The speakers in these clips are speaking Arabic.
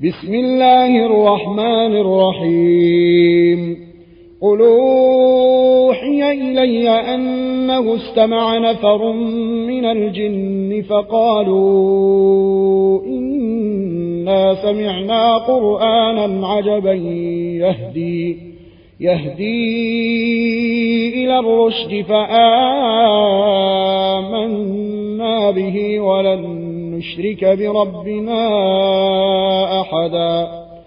بسم الله الرحمن الرحيم قل أوحي إلي أنه استمع نفر من الجن فقالوا إنا سمعنا قرآنا عجبا يهدي إلى الرشد فآمنا به ولن نشرك بربنا أحدا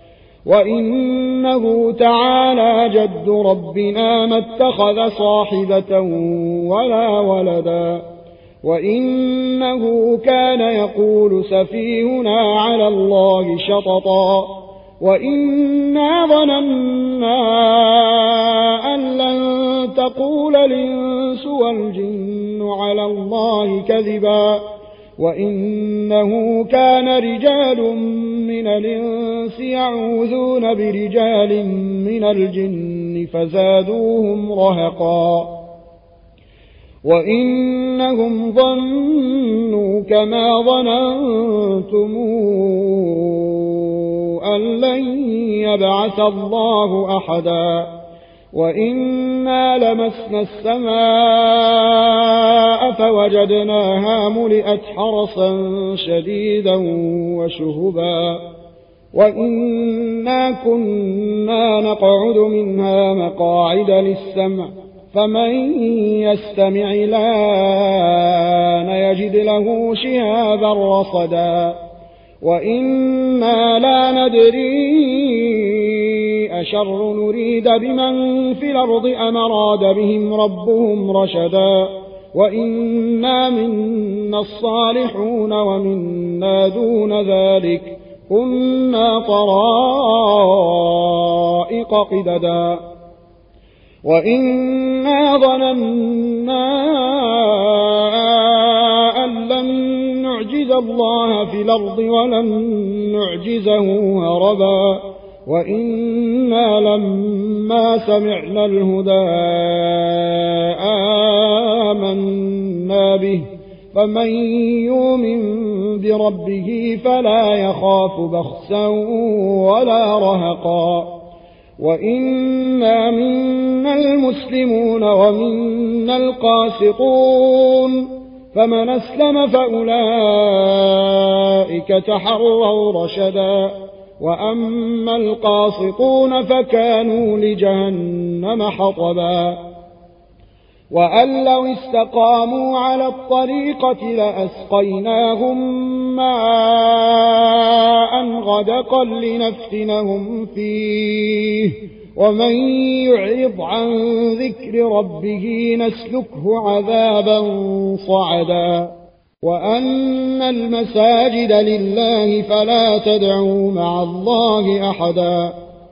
وإنه تعالى جد ربنا ما اتخذ صاحبة ولا ولدا وإنه كان يقول سفيهنا على الله شططا وإنا ظننا أن لن تقول الإنس والجن على الله كذبا وإنه كان رجال من الإنس يعوذون برجال من الجن فزادوهم رهقا وإنهم ظنوا كما ظننتم أن لن يبعث الله أحدا وإنا لمسنا السماء فوجدناها ملئت حرسا شديدا وشهبا وإنا كنا نقعد منها مقاعد للسمع فمن يستمع الآن يجد له شهابا رصدا وإنا لا ندري أشر نريد بمن في الأرض أم أراد بهم ربهم رشدا وإنا منا الصالحون ومنا دون ذلك كنا طرائق قددا وإنا ظننا أن لن نعجز الله في الأرض ولن نعجزه هربا وإنا لما سمعنا الهدى آمنا به فمن يؤمن بربه فلا يخاف بخسا ولا رهقا وإنا منا المسلمون ومنا القاسطون فمن أسلم فأولئك تحروا رشدا وأما القاسطون فكانوا لجهنم حطبا وأن لو استقاموا على الطريقة لأسقيناهم ماء غدقا لنفتنهم فيه ومن يعرض عن ذكر ربه نسلكه عذابا صعدا وأن المساجد لله فلا تدعوا مع الله أحدا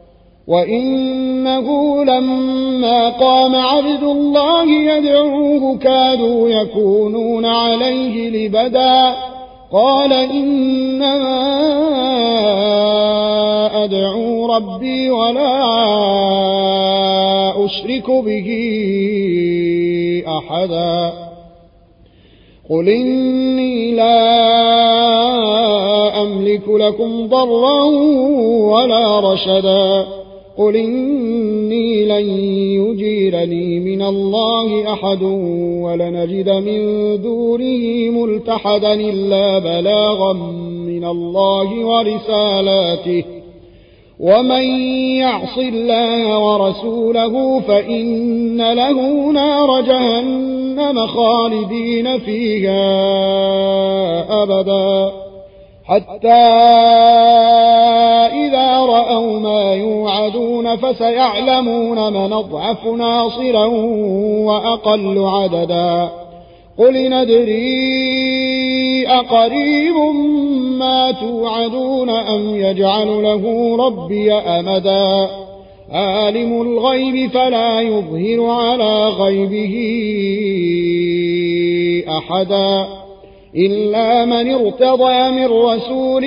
وإنه لما قام عبد الله يدعوه كادوا يكونون عليه لبدا قال إنما أدعو ربي ولا أشرك به أحدا قل إني لا أملك لكم ضرا ولا رشدا قل إني لن يجيرني من الله أحد ولنجد من دونه ملتحدا إلا بلاغا من الله ورسالاته ومن يعص الله ورسوله فإن له نار جهنم خالدين فيها أبدا حتى إذا رأوا ما يوعدون فسيعلمون من أضعف ناصرا وأقل عددا قل ندري أقريب ما توعدون أم يجعل له ربي أمدا عالم الغيب فلا يظهر على غيبه أحدا إلا من ارتضى من رسول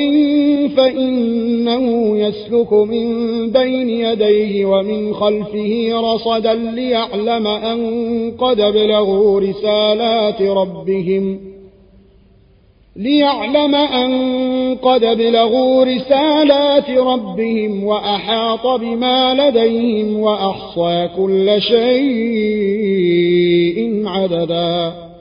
فإنه يسلك من بين يديه ومن خلفه رصدا ليعلم أن قد بلغوا رسالات ربهم ليعلم أن قد بلغوا رسالات ربهم وأحاط بما لديهم وأحصى كل شيء عددا